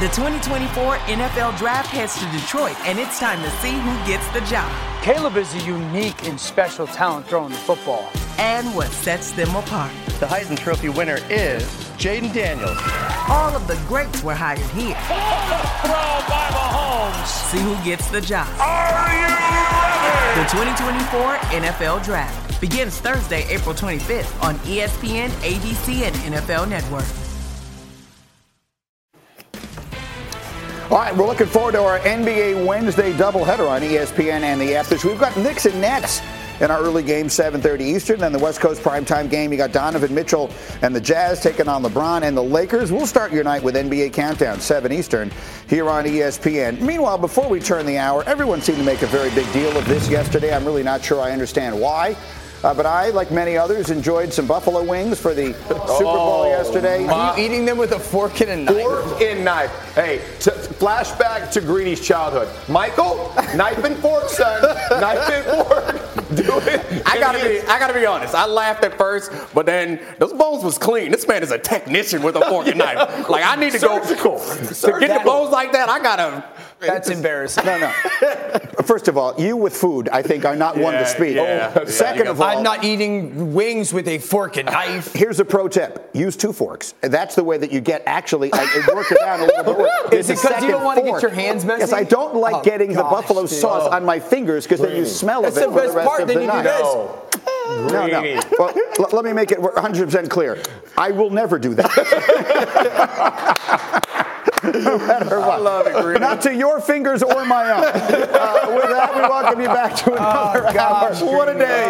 The 2024 NFL Draft heads to Detroit, and it's time to see who gets the job. Caleb is a unique and special talent throwing the football. And what sets them apart. The Heisman Trophy winner is Jaden Daniels. All of the greats were hired here. Throw by Mahomes. See who gets the job. Are you ready? The 2024 NFL Draft begins Thursday, April 25th on ESPN, ABC, and NFL Network. All right, we're looking forward to our NBA Wednesday doubleheader on ESPN and the app. We've got Knicks and Nets in our early game, 7:30 Eastern. Then the West Coast primetime game, you got Donovan Mitchell and the Jazz taking on LeBron and the Lakers. We'll start your night with NBA Countdown, 7 Eastern, here on ESPN. Meanwhile, before we turn the hour, everyone seemed to make a very big deal of this yesterday. I'm really not sure I understand why. But I, like many others, enjoyed some buffalo wings for the Super Bowl yesterday. Are you eating them with a fork and a knife? Fork and knife. Hey, flashback to Greeny's childhood. Michael, knife and fork, son. Knife and fork. Do it. I gotta be honest. I laughed at first, but then those bowls was clean. This man is a technician with a fork and knife. Like, I need to go to get the bowls like that. I gotta. That's embarrassing. No. First of all, you with food, I think, are not one to speak. Yeah. Second of all, I'm not eating wings with a fork and knife. Here's a pro tip. Use 2 forks. That's the way that you get actually work it down a little bit. Is it because you don't want to get your hands messy? Yes, I don't like getting the buffalo sauce on my fingers because then you smell of it for the rest of the night. No. No. Well, let me make it 100% clear. I will never do that. No matter what. I love it, Greeny. Not to your fingers or my own. With that, we welcome you back to another hour. What a day.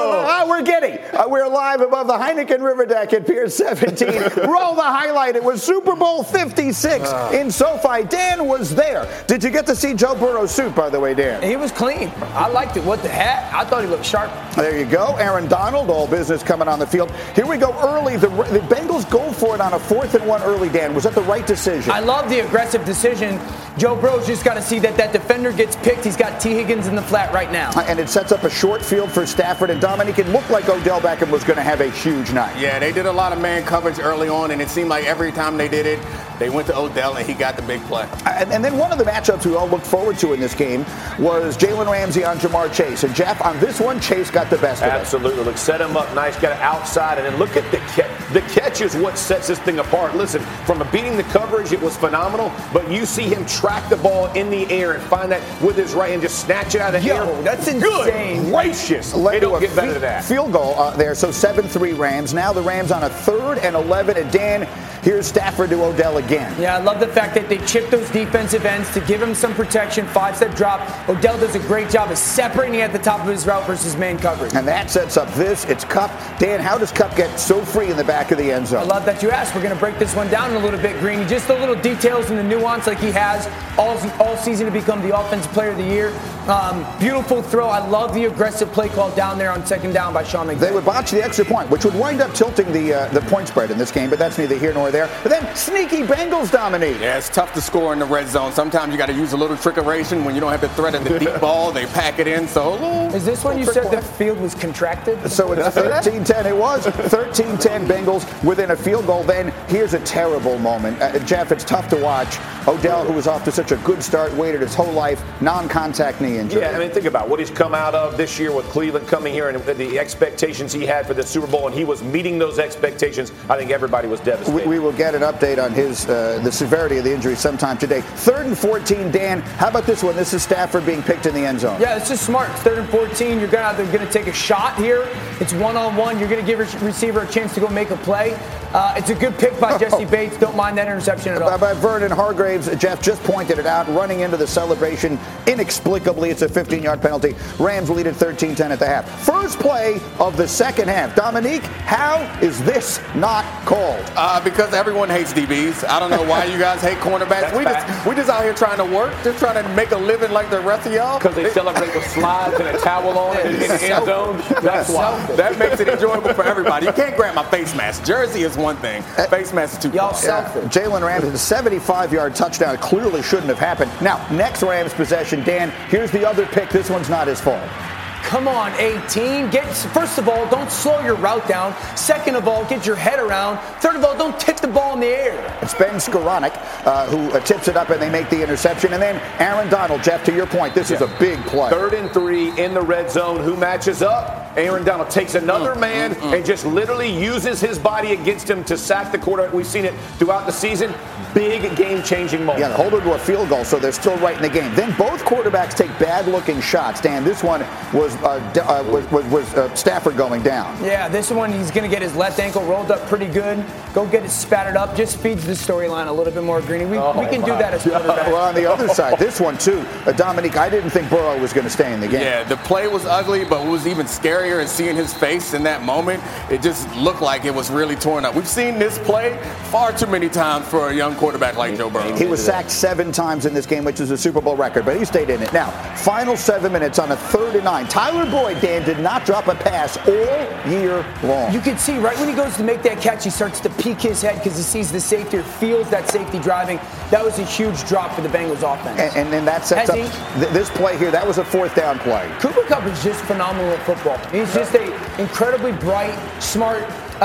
We're live above the Heineken River Deck at Pier 17. Roll the highlight. It was Super Bowl 56 in SoFi. Dan was there. Did you get to see Joe Burrow's suit, by the way, Dan? He was clean. I liked it. What the hat? I thought he looked sharp. There you go. Aaron Donald, all business coming on the field. Here we go early. The Bengals go for it on a 4th and 1 early, Dan. Was that the right decision? I love the aggressive decision. Joe Burrow's just got to see that defender gets picked. He's got T. Higgins in the flat right now. And it sets up a short field for Stafford and Dominique. It looked like Odell Beckham was going to have a huge night. Yeah, they did a lot of man coverage early on, and it seemed like every time they did it, they went to Odell, and he got the big play. And then one of the matchups we all looked forward to in this game was Jalen Ramsey on Jamar Chase. And, Jeff, on this one, Chase got the best of it. Absolutely. Look, set him up nice, got it outside, and then look at the catch. The catch is what sets this thing apart. Listen, from beating the coverage, it was phenomenal, but you see him track the ball in the air and find that with his right hand, just snatch it out of the air. That's insane. Good gracious. They don't get better than that. Field goal there, so 7-3 Rams. Now the Rams on a 3rd and 11. And, Dan, here's Stafford to Odell again. Yeah, I love the fact that they chip those defensive ends to give him some protection, 5-step drop. Odell does a great job of separating at the top of his route versus man coverage. And that sets up this. It's Kupp. Dan, how does Kupp get so free in the back of the end zone? I love that you asked. We're going to break this one down in a little bit, Greeny. Just the little details and the nuance like he has all season to become the Offensive Player of the Year. Beautiful throw. I love the aggressive play call down there on 2nd down by Sean McVay. They would botch the extra point, which would wind up tilting the point spread in this game, but that's neither here nor there. But then sneaky Bengals dominate. Yeah, it's tough to score in the red zone. Sometimes you got to use a little trickeration when you don't have the threat of the deep ball. They pack it in. So is this when you said the field was contracted? So it's 13-10. It was 13-10 Bengals within a field goal. Then here's a terrible moment. Jeff, it's tough to watch. Odell, who was off to such a good start, waited his whole life, non-contact knee injury. Yeah, I mean, think about what he's come out of this year with Cleveland coming here and the expectations he had for the Super Bowl, and he was meeting those expectations. I think everybody was devastated. We will get an update on his the severity of the injury sometime today. 3rd and 14, Dan. How about this one? This is Stafford being picked in the end zone. Yeah, it's just smart. 3rd and 14. You're either going to take a shot here. It's one-on-one. You're going to give a receiver a chance to go make a play. It's a good pick by Jesse Bates. Don't mind that interception at all. By Vernon Hargraves. Jeff just pointed it out. Running into the celebration inexplicably. It's a 15-yard penalty. Rams lead at 13-10 at the half. First play of the second half. Dominique, how is this not called? Because everyone hates DBs. I don't know why you guys hate cornerbacks. We just out here trying to work, just trying to make a living like the rest of y'all. Because they celebrate with slides and a towel on in the end zone. That's why. That makes it enjoyable for everybody. You can't grab my face mask. Jersey is one thing. Face mask is too Y'all far. selfish. Jalen Ramsey, the 75-yard touchdown. It clearly shouldn't have happened. Now, next Rams possession, Dan, here's the other pick. This one's not his fault. Come on, 18. First of all, don't slow your route down. Second of all, get your head around. Third of all, don't tip the ball in the air. It's Ben Skoranek who tips it up, and they make the interception. And then Aaron Donald, Jeff, to your point, this is a big play. 3rd and 3 in the red zone. Who matches up? Aaron Donald takes another man and just literally uses his body against him to sack the quarterback. We've seen it throughout the season. Big game-changing moment. Yeah, hold it to a field goal, so they're still right in the game. Then both quarterbacks take bad-looking shots. Dan, this one was Stafford going down. Yeah, this one he's going to get his left ankle rolled up pretty good. Go get it spattered up. Just feeds the storyline a little bit more, Greeny. We can do that as quarterbacks. Well, on the other side, this one too, Dominique, I didn't think Burrow was going to stay in the game. Yeah, the play was ugly, but what was even scarier is seeing his face in that moment. It just looked like it was really torn up. We've seen this play far too many times for a young quarterback like Joe Burrow. He was sacked 7 times in this game, which is a Super Bowl record, but he stayed in it. Now, final 7 minutes on a 3rd and 9. Tyler Boyd, Dan, did not drop a pass all year long. You can see right when he goes to make that catch, he starts to peek his head because he sees the safety or feels that safety driving. That was a huge drop for the Bengals offense. And then that sets up this play here. That was a 4th down play. Cooper Kupp is just phenomenal at football. He's just an incredibly bright, smart,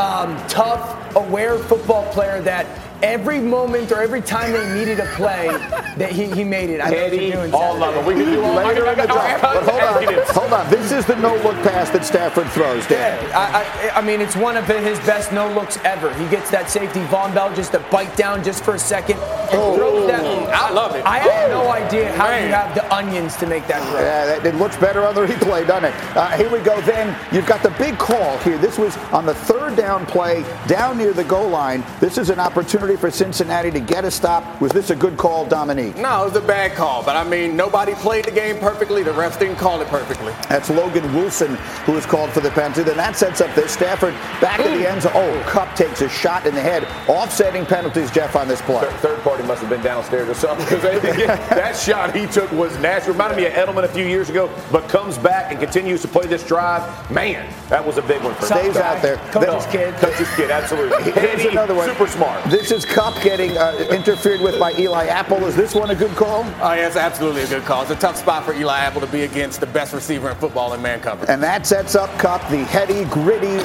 tough, aware football player that every moment or every time they needed a play, that he made it. I know what you're doing. All of it. We can do later in the drive. But hold on. This is the no-look pass that Stafford throws, Dan. Yeah, I mean, it's one of his best no-looks ever. He gets that safety, Von Bell, just to bite down just for a second and throws that. I love it. I have no idea how you have the onions to make that throw. Yeah, it looks better on the replay, doesn't it? Here we go. Then you've got the big call here. This was on the 3rd down play, down near the goal line. This is an opportunity for Cincinnati to get a stop. Was this a good call, Dominique? No, it was a bad call. But, I mean, nobody played the game perfectly. The refs didn't call it perfectly. That's Logan Wilson who was called for the penalty. Then that sets up this. Stafford back in the end zone. Oh, Kupp takes a shot in the head. Offsetting penalties, Jeff, on this play. Third party must have been downstairs or something because that shot he took was nasty. Reminded me of Edelman a few years ago, but comes back and continues to play this drive. Man, that was a big one for him. Stays out there. Coach's kid. Coach's kid, absolutely. Here's another one. Super smart. This is Kupp getting interfered with by Eli Apple. Is this one a good call? Oh, yeah, it's absolutely a good call. It's a tough spot for Eli Apple to be against the best receiver in football in man coverage. And that sets up Kupp, the heady, gritty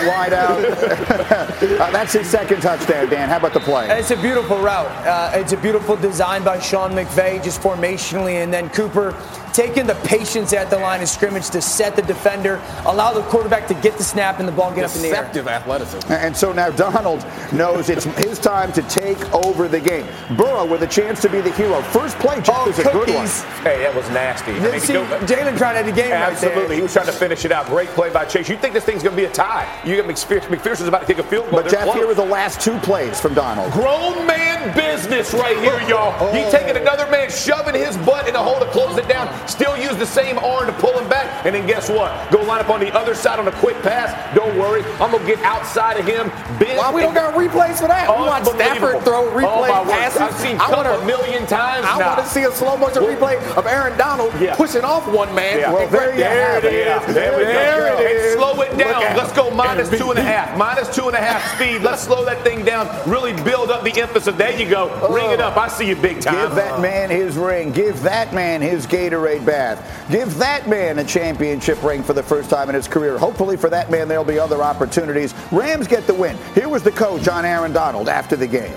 wideout. That's his 2nd touchdown, Dan. How about the play? It's a beautiful route. It's a beautiful design by Sean McVay, just formationally, and then Cooper taking the patience at the line of scrimmage to set the defender, allow the quarterback to get the snap and the ball get up in the air. Deceptive athleticism. And so now Donald knows it's his time to take over the game. Burrow with a chance to be the hero. First play, Jeff, is a good one. Hey, that was nasty. Jalen trying to end the game absolutely. Right there. He was trying to finish it out. Great play by Chase. You think this thing's going to be a tie. You got McPherson's about to kick a field goal. But Jeff, here were the last 2 plays from Donald. Grown man business right here, y'all. He taking another man, shoving his butt in a hole to close it down. Still use the same arm to pull him back. And then guess what? Go line up on the other side on a quick pass. Don't worry. I'm going to get outside of him. Why we don't got replays for that? We want Stafford throw replay passes. I've seen a million times I want to see a slow motion replay of Aaron Donald pushing off one man. Yeah. Well, there it is. There it is. Slow it down. Let's go minus 2.5. Minus 2.5 speed. Let's slow that thing down. Really build up the emphasis. There you go. Ring it up. I see you big time. Give that man his ring. Give that man his Gatorade bath. Give that man a championship ring for the first time in his career. Hopefully for that man, there'll be other opportunities. Rams get the win. Here was the coach on Aaron Donald after the game.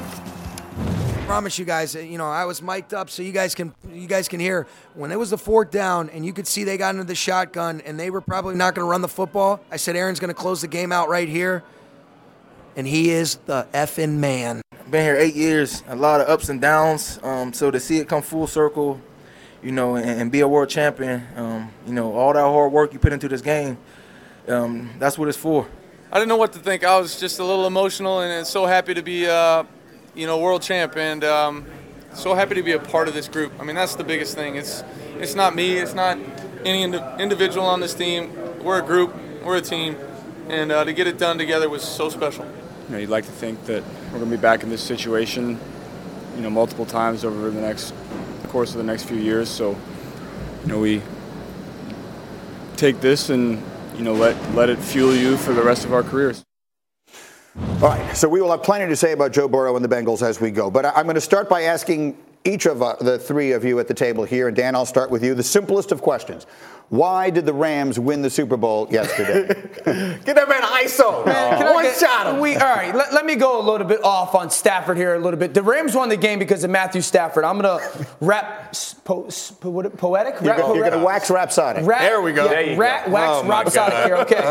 I promise you guys, I was mic'd up so you guys can hear when it was the 4th down and you could see they got into the shotgun and they were probably not going to run the football. I said Aaron's going to close the game out right here, and he is the effing man. Been here 8 years, a lot of ups and downs. So to see it come full circle, and be a world champion, all that hard work you put into this game, that's what it's for. I didn't know what to think. I was just a little emotional and so happy to be, world champ, and so happy to be a part of this group. I mean, that's the biggest thing. It's not me. It's not any individual on this team. We're a group. We're a team, and to get it done together was so special. You'd like to think that we're going to be back in this situation, multiple times over the course of the next few years. So, we take this and let it fuel you for the rest of our careers. All right, so we will have plenty to say about Joe Burrow and the Bengals as we go. But I'm going to start by asking each of the three of you at the table here, and Dan, I'll start with you. The simplest of questions. Why did the Rams win the Super Bowl yesterday? Get that man ISO. Man, one shot him. All right, let me go a little bit off on Stafford here a little bit. The Rams won the game because of Matthew Stafford. I'm going to poetic? You're going to wax rhapsodic. There we go. Yeah, there you wax rhapsodic here. Okay.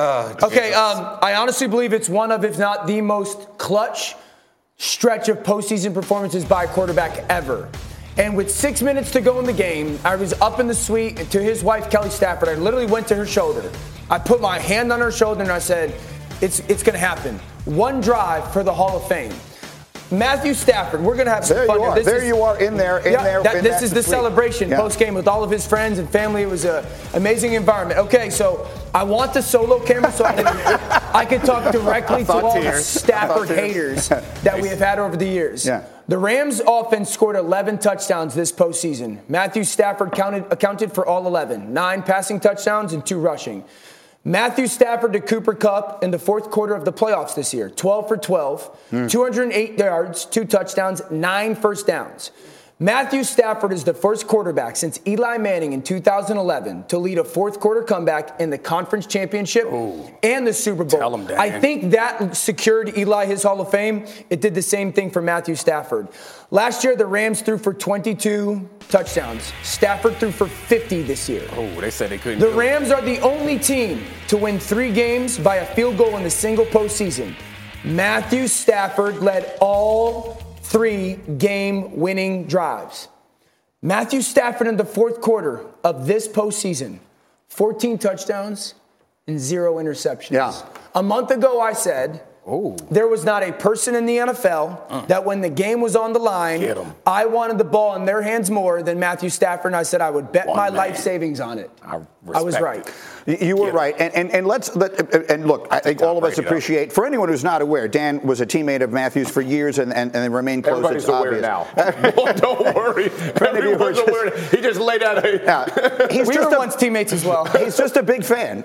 I honestly believe it's one of, if not the most clutch stretch of postseason performances by a quarterback ever. And with 6 minutes to go in the game, I was up in the suite to his wife, Kelly Stafford. I literally went to her shoulder. I put my hand on her shoulder and I said, it's going to happen. One drive for the Hall of Fame. Matthew Stafford, we're going to have some fun here. There you are in there. This is the celebration post-game with all of his friends and family. It was an amazing environment. Okay, so I want the solo camera so I can talk directly to all the Stafford haters that we have had over the years. Yeah. The Rams offense scored 11 touchdowns this postseason. Matthew Stafford accounted for all 11, 9 passing touchdowns and 2 rushing. Matthew Stafford to Cooper Kupp in the fourth quarter of the playoffs this year, 12 for 12, 208 yards, 2 touchdowns, 9 first downs. Matthew Stafford is the first quarterback since Eli Manning in 2011 to lead a fourth quarter comeback in the conference championship and the Super Bowl. Tell him, Dan. I think that secured Eli his Hall of Fame. It did the same thing for Matthew Stafford. Last year, the Rams threw for 22 touchdowns. Stafford threw for 50 this year. They said they couldn't. The Rams are the only team to win 3 games by a field goal in the single postseason. Matthew Stafford led all 3 game-winning drives. Matthew Stafford in the fourth quarter of this postseason, 14 touchdowns and 0 interceptions. Yeah. A month ago, I said there was not a person in the NFL that when the game was on the line, I wanted the ball in their hands more than Matthew Stafford, and I said I would bet my life savings on it. I was right. You were right. And look, I think all of us appreciate, for anyone who's not aware, Dan was a teammate of Matthew's for years and they remain close. Everybody's aware now. Don't worry. Everyone's aware. He just laid out we were once teammates as well. He's just a big fan.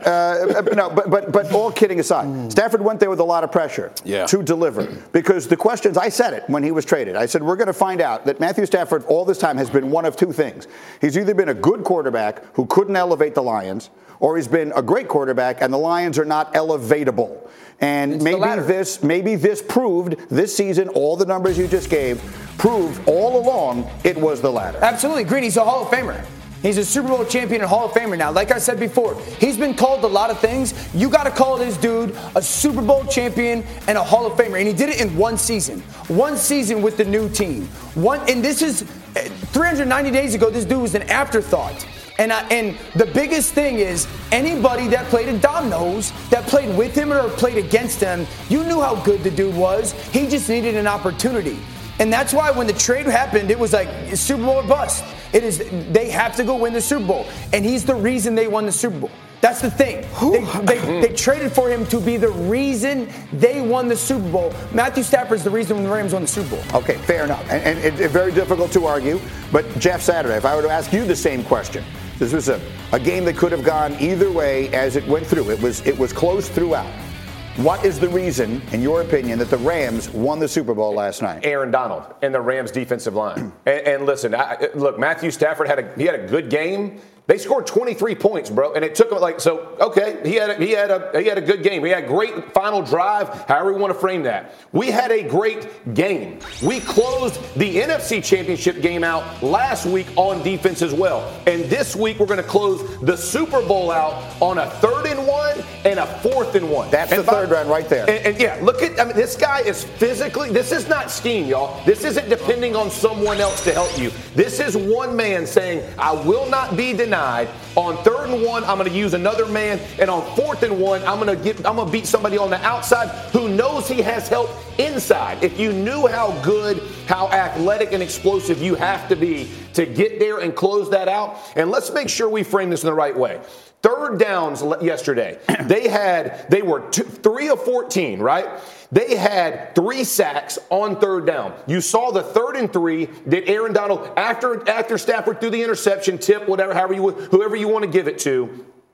But all kidding aside, Stafford went there with a lot of pressure to deliver. Because the questions, I said it when he was traded. I said, we're going to find out that Matthew Stafford all this time has been one of 2 things. He's either been a good quarterback who couldn't elevate the Lions, or he's been a great quarterback and the Lions are not elevatable. And maybe this proved this season, all the numbers you just gave, proved all along it was the latter. Absolutely. Green, he's a Hall of Famer. He's a Super Bowl champion and Hall of Famer now. Like I said before, he's been called a lot of things. You got to call this dude a Super Bowl champion and a Hall of Famer. And he did it in 1 season. 1 season with the new team. And this is 390 days ago, this dude was an afterthought. And the biggest thing is anybody that played at Domino's, that played with him or played against him, you knew how good the dude was. He just needed an opportunity. And that's why when the trade happened, it was like Super Bowl or bust. They have to go win the Super Bowl. And he's the reason they won the Super Bowl. That's the thing. They traded for him to be the reason they won the Super Bowl. Matthew Stafford's the reason the Rams won the Super Bowl. Okay, fair enough. And it's very difficult to argue. But Jeff Saturday, if I were to ask you the same question, this was a game that could have gone either way as it went through. It was close throughout. What is the reason, in your opinion, that the Rams won the Super Bowl last night? Aaron Donald and the Rams defensive line. and listen, look, Matthew Stafford had a good game. They scored 23 points, bro, and it took them he had a good game. He had a great final drive, however you want to frame that. We had a great game. We closed the NFC Championship game out last week on defense as well. And this week we're going to close the Super Bowl out on a 3rd and 1 and a 4th and 1. That's the third round right there. And look at, this guy is physically, this is not scheme, y'all. This isn't depending on someone else to help you. This is one man saying, I will not be denied. On 3rd and 1, I'm going to use another man, and on 4th and 1, I'm going to beat somebody on the outside who knows he has help inside. If you knew how good, how athletic and explosive you have to be to get there and close that out, and let's make sure we frame this in the right way. 3rd downs yesterday, they were 3 of 14, right? They had 3 sacks on 3rd down. You saw the 3rd and 3 that Aaron Donald, after Stafford threw the interception, tip, whoever you want to give it to,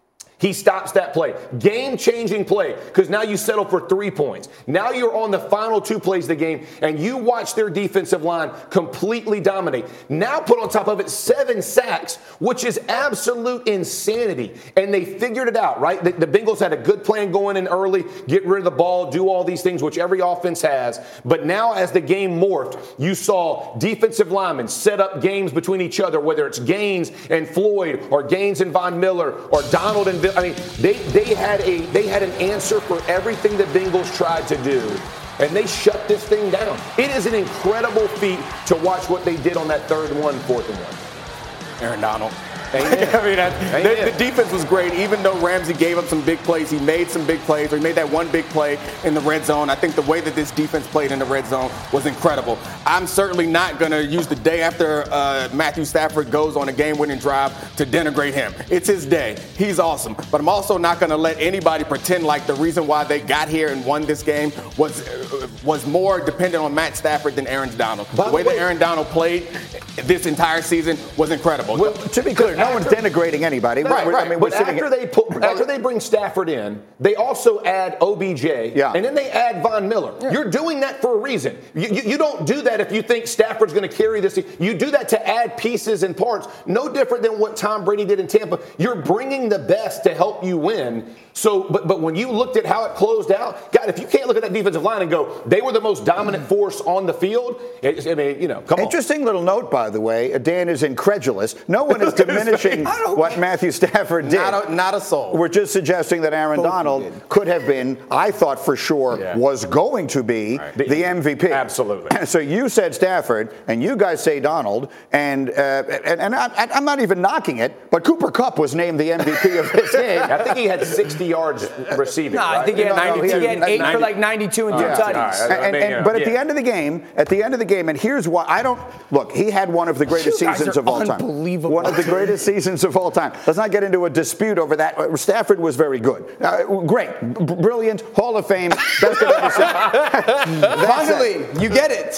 He stops that play. Game-changing play, because now you settle for 3 points. Now you're on the final 2 plays of the game, and you watch their defensive line completely dominate. Now put on top of it 7 sacks, which is absolute insanity. And they figured it out, right? The Bengals had a good plan going in early, get rid of the ball, do all these things, which every offense has. But now as the game morphed, you saw defensive linemen set up games between each other, whether it's Gaines and Floyd or Gaines and Von Miller or Donald and I mean, they had an answer for everything the Bengals tried to do, and they shut this thing down. It is an incredible feat to watch what they did on that 3rd and 1, 4th and 1. Aaron Donald. I mean, the defense was great. Even though Ramsey gave up some big plays, he made some big plays. Or he made that one big play in the red zone. I think the way that this defense played in the red zone was incredible. I'm certainly not going to use the day after Matthew Stafford goes on a game-winning drive to denigrate him. It's his day. He's awesome. But I'm also not going to let anybody pretend like the reason why they got here and won this game was more dependent on Matt Stafford than Aaron Donald. The way that Aaron Donald played this entire season was incredible. Well, to be clear, no one's denigrating anybody. Right. I mean, but after they bring Stafford in, they also add OBJ, and then they add Von Miller. Yeah. You're doing that for a reason. You don't do that if you think Stafford's going to carry this. You do that to add pieces and parts. No different than what Tom Brady did in Tampa. You're bringing the best to help you win. So, but when you looked at how it closed out, God, if you can't look at that defensive line and go, they were the most dominant force on the field. I mean, come on. Interesting little note, by the way. Dan is incredulous. No one is diminishing what Matthew Stafford did. Not a soul. We're just suggesting that Aaron Donald could have been, I thought for sure, was going to be the MVP. Absolutely. So you said Stafford, and you guys say Donald, and I'm not even knocking it, but Cooper Kupp was named the MVP of this game. I think he had 60 yards receiving. No, I think he had 92. He had 8 for like 92 and 2 tutties. But at the end of the game, and here's why I don't look. He had one of the greatest seasons of all time. Unbelievable. One of the greatest seasons of all time. Let's not get into a dispute over that. Stafford was very good. Great. Brilliant. Hall of Fame. Best I've ever seen. Finally, you get it.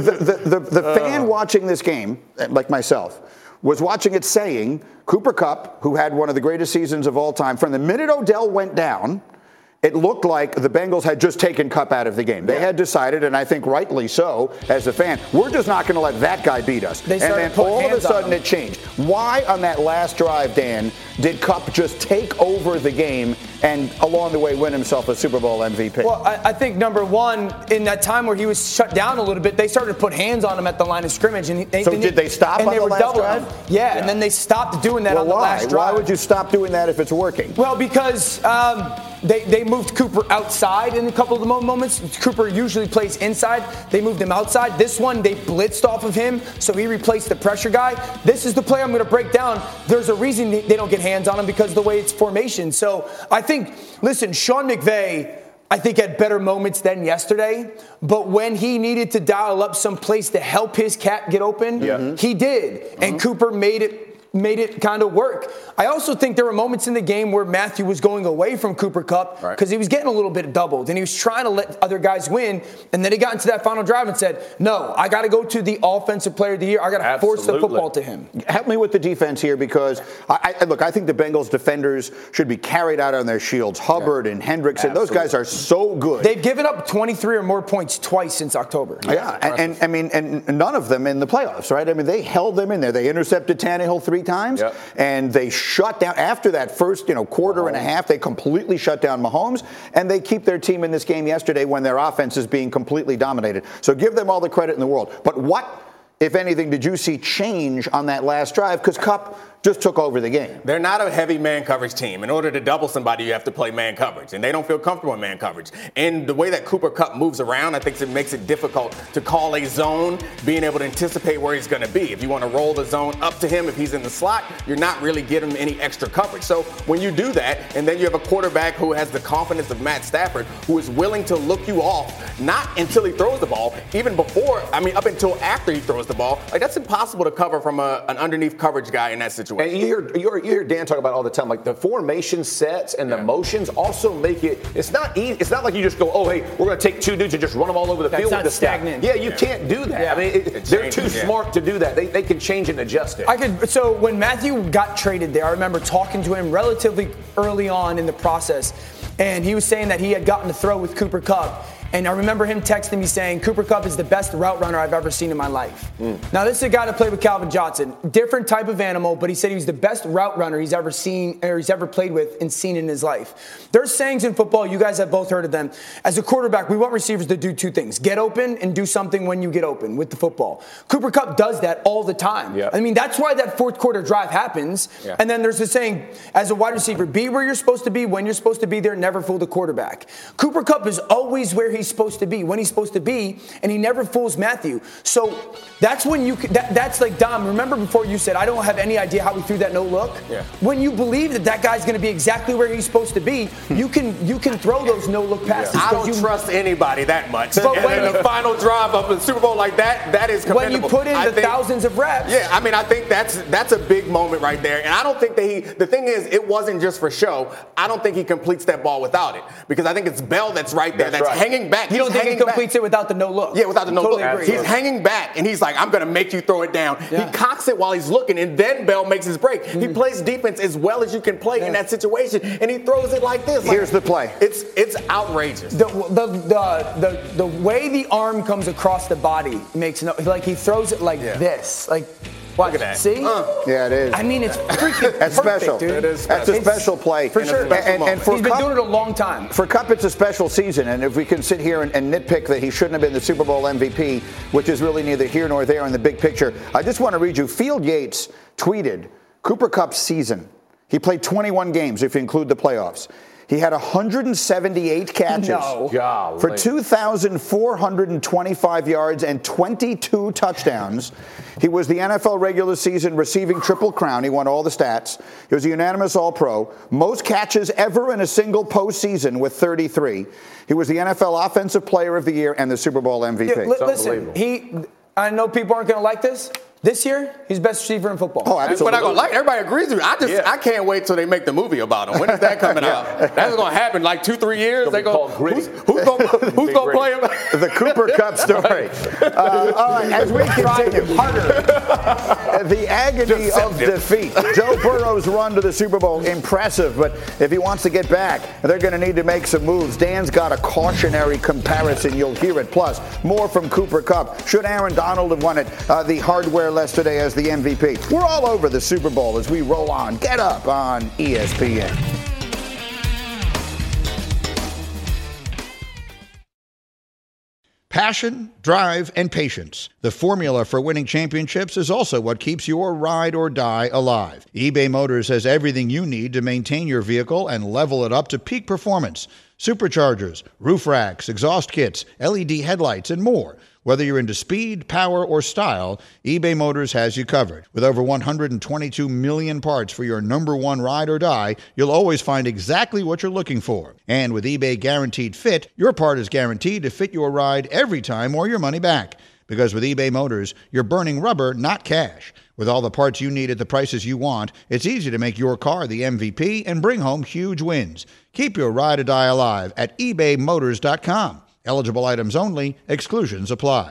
The fan watching this game, like myself, was watching it saying Cooper Kupp, who had one of the greatest seasons of all time, from the minute Odell went down, it looked like the Bengals had just taken Kupp out of the game. They had decided, and I think rightly so, as a fan, we're just not going to let that guy beat us. And then all of a sudden it changed. Why on that last drive, Dan, did Kupp just take over the game and along the way win himself a Super Bowl MVP? Well, I think number one, in that time where he was shut down a little bit, they started to put hands on him at the line of scrimmage. And did they stop on the last drive? Yeah, and then they stopped doing that on the last drive. Why would you stop doing that if it's working? Well, because they moved Cooper outside in a couple of the moments. Cooper usually plays inside. They moved him outside. This one, they blitzed off of him, so he replaced the pressure guy. This is the play I'm going to break down. There's a reason they don't get hands on him because of the way it's formation. So I think, listen, Sean McVay, I think, had better moments than yesterday. But when he needed to dial up some place to help his cat get open, he did. And Cooper made it kind of work. I also think there were moments in the game where Matthew was going away from Cooper Kupp because he was getting a little bit doubled and he was trying to let other guys win. And then he got into that final drive and said, no, I got to go to the offensive player of the year. I got to force the football to him. Help me with the defense here because, I think the Bengals defenders should be carried out on their shields. Hubbard and Hendrickson, those guys are so good. They've given up 23 or more points twice since October. Yeah, and none of them in the playoffs, right? I mean, they held them in there. They intercepted Tannehill 3 times, and they shut down after that first quarter and a half. They completely shut down Mahomes, and they keep their team in this game yesterday when their offense is being completely dominated. So give them all the credit in the world. But what, if anything, did you see change on that last drive? Because Kupp just took over the game. They're not a heavy man coverage team. In order to double somebody, you have to play man coverage, and they don't feel comfortable in man coverage. And the way that Cooper Kupp moves around, I think it makes it difficult to call a zone, being able to anticipate where he's going to be. If you want to roll the zone up to him, if he's in the slot, you're not really getting him any extra coverage. So when you do that, and then you have a quarterback who has the confidence of Matt Stafford, who is willing to look you off, not until he throws the ball, even before, up until after he throws with the ball. Like, that's impossible to cover from an underneath coverage guy in that situation. And you hear Dan talk about all the time, like the formation sets and the motions also make it. It's not easy. It's not like you just go, oh hey, we're going to take two dudes and just run them all over the field. That's with the stagnant. Yeah, you can't do that. Yeah. I mean, they're too smart to do that. They can change and adjust it. So when Matthew got traded there, I remember talking to him relatively early on in the process, and he was saying that he had gotten to throw with Cooper Kupp. And I remember him texting me saying, Cooper Kupp is the best route runner I've ever seen in my life. Now, this is a guy that played with Calvin Johnson. Different type of animal, but he said he was the best route runner he's ever seen or he's ever played with and seen in his life. There's sayings in football, you guys have both heard of them. As a quarterback, we want receivers to do two things. Get open and do something when you get open with the football. Cooper Kupp does that all the time. Yep. I mean, that's why that fourth quarter drive happens. Yeah. And then there's the saying, as a wide receiver, be where you're supposed to be, when you're supposed to be there, never fool the quarterback. Cooper Kupp is always where he's supposed to be, when he's supposed to be, and he never fools Matthew. So that's when you that's like, Dom, remember before you said, I don't have any idea how we threw that no look? Yeah. When you believe that guy's going to be exactly where he's supposed to be, you can throw those no look passes. I don't trust anybody that much. But when the final drive of the Super Bowl like that is commendable. When you put in thousands of reps. Yeah, I mean, I think that's a big moment right there. And I don't think that the thing is, it wasn't just for show. I don't think he completes that ball without it, because I think it's Bell that's right there, that's hanging back. You don't think he completes it without the no look? Yeah, without the no totally look. Agree. He's hanging back, and he's like, I'm going to make you throw it down. Yeah. He cocks it while he's looking, and then Bell makes his break. He plays defense as well as you can play in that situation, and he throws it like this. Here's the play. It's outrageous. The way the arm comes across the body makes like he throws it like this. Like, look at that. See? Yeah, it is. I mean, it's freaking That's perfect, special. dude. It is special. That's a special play. For sure. And for he's been Kupp, doing it a long time. For Kupp, it's a special season. And if we can sit here and nitpick that he shouldn't have been the Super Bowl MVP, which is really neither here nor there in the big picture, I just want to read you. Field Yates tweeted Cooper Kupp's season. He played 21 games if you include the playoffs. He had 178 catches for 2,425 yards and 22 touchdowns. He was the NFL regular season receiving triple crown. He won all the stats. He was a unanimous All-Pro. Most catches ever in a single postseason with 33. He was the NFL Offensive Player of the Year and the Super Bowl MVP. Yeah, listen, I know people aren't going to like this. This year, he's best receiver in football. Oh, absolutely. But I go like everybody agrees with me. I can't wait till they make the movie about him. When is that coming out? That's going to happen like 2-3 years. They go, who's going to play him? The Cooper Kupp story. All right, as we continue, the agony of defeat. Joe Burrow's run to the Super Bowl, impressive, but if he wants to get back, they're going to need to make some moves. Dan's got a cautionary comparison. You'll hear it. Plus, more from Cooper Kupp. Should Aaron Donald have won it? The hardware less today as the MVP. We're all over the Super Bowl as we roll on. Get Up on ESPN. Passion, drive, and patience. The formula for winning championships is also what keeps your ride or die alive. eBay Motors has everything you need to maintain your vehicle and level it up to peak performance. Superchargers, roof racks, exhaust kits, LED headlights, and more. Whether you're into speed, power, or style, eBay Motors has you covered. With over 122 million parts for your number one ride or die, you'll always find exactly what you're looking for. And with eBay Guaranteed Fit, your part is guaranteed to fit your ride every time or your money back. Because with eBay Motors, you're burning rubber, not cash. With all the parts you need at the prices you want, it's easy to make your car the MVP and bring home huge wins. Keep your ride or die alive at ebaymotors.com. Eligible items only. Exclusions apply.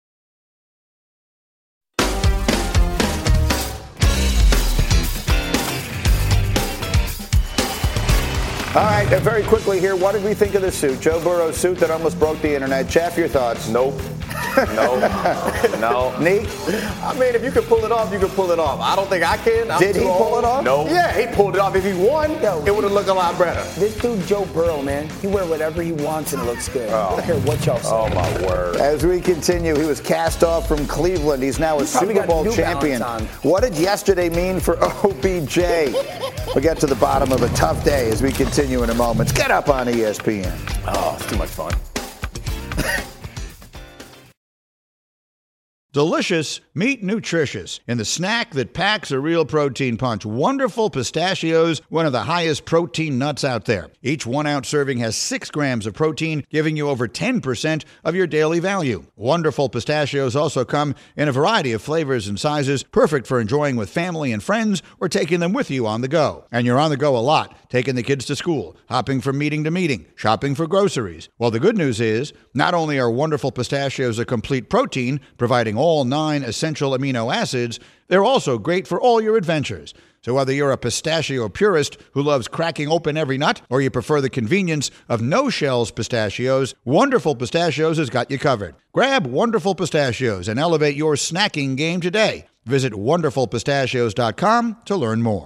All right, very quickly here, what did we think of the suit? Joe Burrow's suit that almost broke the internet. Jeff, your thoughts? Nope. No. Neek? I mean, if you can pull it off, you can pull it off. I don't think I can. Did he pull it off? No. Yeah, he pulled it off. If he won, it would have looked a lot better. This dude, Joe Burrow, man, he wear whatever he wants and it looks good. I don't care what y'all say. Oh, my word. As we continue, he was cast off from Cleveland. He's now a Super Bowl champion. What did yesterday mean for OBJ? We'll get to the bottom of a tough day as we continue in a moment. Get Up on ESPN. Oh, it's too much fun. Delicious, meet nutritious. In the snack that packs a real protein punch, Wonderful Pistachios, one of the highest protein nuts out there. Each 1 ounce serving has 6 grams of protein, giving you over 10% of your daily value. Wonderful Pistachios also come in a variety of flavors and sizes, perfect for enjoying with family and friends or taking them with you on the go. And you're on the go a lot, taking the kids to school, hopping from meeting to meeting, shopping for groceries. Well, the good news is, not only are Wonderful Pistachios a complete protein, providing all 9 essential amino acids, they're also great for all your adventures. So whether you're a pistachio purist who loves cracking open every nut, or you prefer the convenience of no-shells pistachios, Wonderful Pistachios has got you covered. Grab Wonderful Pistachios and elevate your snacking game today. Visit wonderfulpistachios.com to learn more.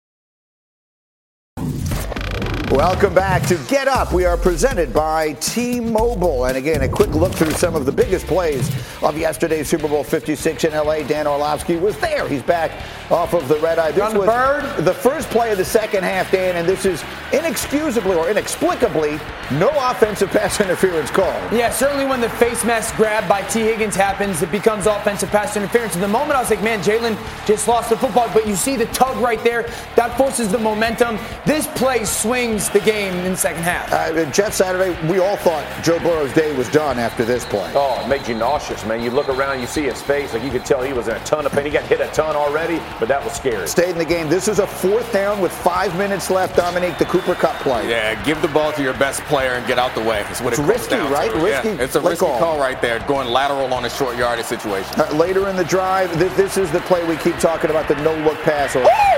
Welcome back to Get Up. We are presented by T-Mobile. And again, a quick look through some of the biggest plays of yesterday's Super Bowl 56 in L.A. Dan Orlovsky was there. He's back off of the red eye. This was the first play of the second half, Dan, and this is inexcusably or inexplicably no offensive pass interference called. Yeah, certainly when the face mask grab by T. Higgins happens, it becomes offensive pass interference. In the moment, I was like, man, Jalen just lost the football. But you see the tug right there. That forces the momentum. This play swings the game in the second half. Jeff Saturday, we all thought Joe Burrow's day was done after this play. Oh, it made you nauseous, man. You look around, you see his face, like you could tell he was in a ton of pain. He got hit a ton already, but that was scary. Stayed in the game. This is a 4th down with 5 minutes left. Dominique, the Cooper Kupp play. Yeah, give the ball to your best player and get out the way. That's what it's risky, right? Risky. Yeah, it's a risky call right there, going lateral on a short yardage situation. Later in the drive, this is the play we keep talking about, the no-look pass.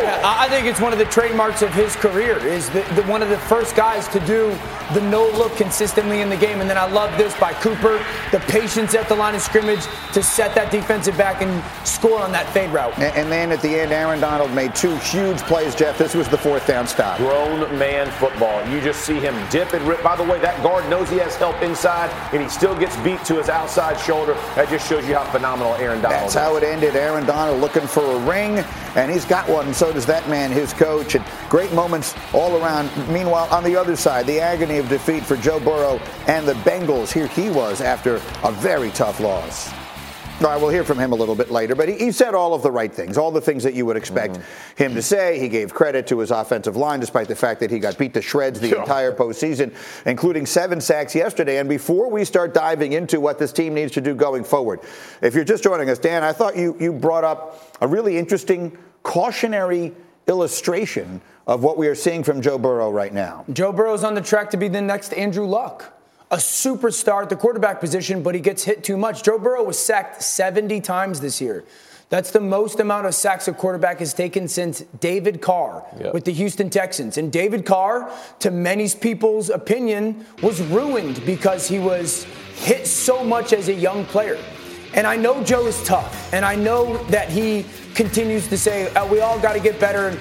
I think it's one of the trademarks of his career, is one of the first guys to do the no-look consistently in the game. And then I love this by Cooper, the patience at the line of scrimmage to set that defensive back and score on that fade route. And then at the end, Aaron Donald made 2 huge plays, Jeff. This was the 4th down stop. Grown man football. You just see him dip and rip. By the way, that guard knows he has help inside, and he still gets beat to his outside shoulder. That just shows you how phenomenal Aaron Donald is. That's how it ended. Aaron Donald looking for a ring, and he's got one, and so does that man, his coach. And great moments all around. Meanwhile, on the other side, the agony of defeat for Joe Burrow and the Bengals. Here he was after a very tough loss. All right, we'll hear from him a little bit later, but he said all of the right things, all the things that you would expect him to say. He gave credit to his offensive line, despite the fact that he got beat to shreds the entire postseason, including 7 sacks yesterday. And before we start diving into what this team needs to do going forward, if you're just joining us, Dan, I thought you brought up a really interesting cautionary illustration of what we are seeing from Joe Burrow right now. Joe Burrow's on the track to be the next Andrew Luck. A superstar at the quarterback position, but he gets hit too much. Joe Burrow was sacked 70 times this year. That's the most amount of sacks a quarterback has taken since David Carr with the Houston Texans. And David Carr, to many people's opinion, was ruined because he was hit so much as a young player. And I know Joe is tough, and I know that he continues to say, we all got to get better.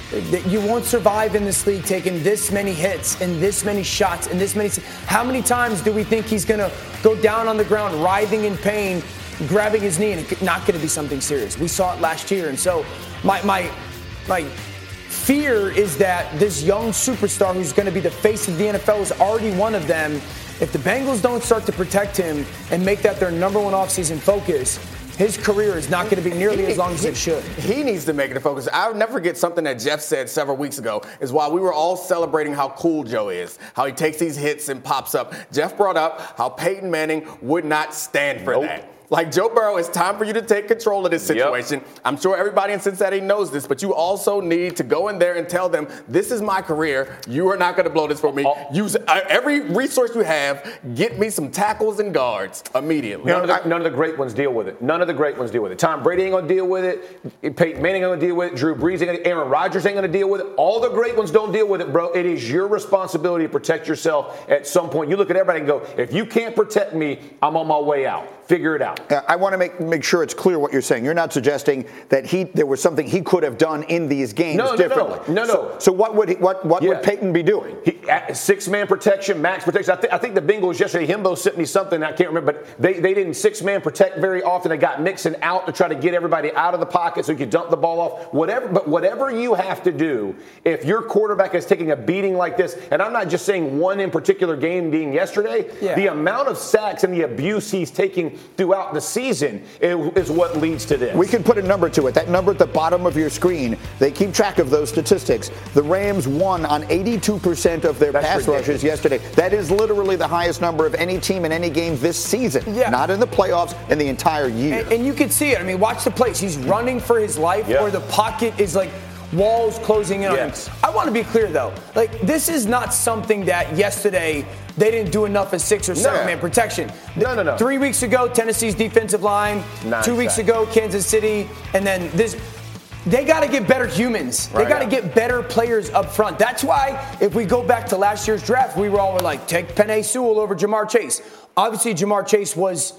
You won't survive in this league taking this many hits and this many shots and this many. How many times do we think he's going to go down on the ground, writhing in pain, grabbing his knee, and it's not going to be something serious? We saw it last year. And so my fear is that this young superstar who's going to be the face of the NFL is already one of them. If the Bengals don't start to protect him and make that their number one offseason focus, his career is not going to be nearly as long as it should. He needs to make it a focus. I'll never forget something that Jeff said several weeks ago, is while we were all celebrating how cool Joe is, how he takes these hits and pops up, Jeff brought up how Peyton Manning would not stand for that. Like, Joe Burrow, it's time for you to take control of this situation. I'm sure everybody in Cincinnati knows this, but you also need to go in there and tell them, this is my career. You are not going to blow this for me. Use every resource you have. Get me some tackles and guards immediately. None of the great ones deal with it. None of the great ones deal with it. Tom Brady ain't going to deal with it. Peyton Manning ain't going to deal with it. Drew Brees ain't going to. Aaron Rodgers ain't going to deal with it. All the great ones don't deal with it, bro. It is your responsibility to protect yourself at some point. You look at everybody and go, if you can't protect me, I'm on my way out. Figure it out. I want to make sure it's clear what you're saying. You're not suggesting that there was something he could have done in these games differently. No. So what would Peyton be doing? 6-man protection, max protection. I think the Bengals yesterday, Himbo sent me something, I can't remember, but they didn't 6-man protect very often. They got Mixon out to try to get everybody out of the pocket so you could dump the ball off. Whatever you have to do, if your quarterback is taking a beating like this, and I'm not just saying one in particular game being yesterday, the amount of sacks and the abuse he's taking throughout the season is what leads to this. We can put a number to it. That number at the bottom of your screen, they keep track of those statistics. The Rams won on 82% of their pass rushes yesterday. That is literally the highest number of any team in any game this season. Yeah. Not in the playoffs, in the entire year. And you can see it. I mean, watch the plays. He's running for his life, or the pocket is like walls closing in on him. I want to be clear, though. Like, this is not something that yesterday they didn't do enough of 6 or 7 man protection. No. 3 weeks ago, Tennessee's defensive line. 2 weeks ago, Kansas City. And then this. They got to get better humans. They got to get better players up front. That's why, if we go back to last year's draft, we were all like, take Penei Sewell over Jamar Chase. Obviously, Jamar Chase was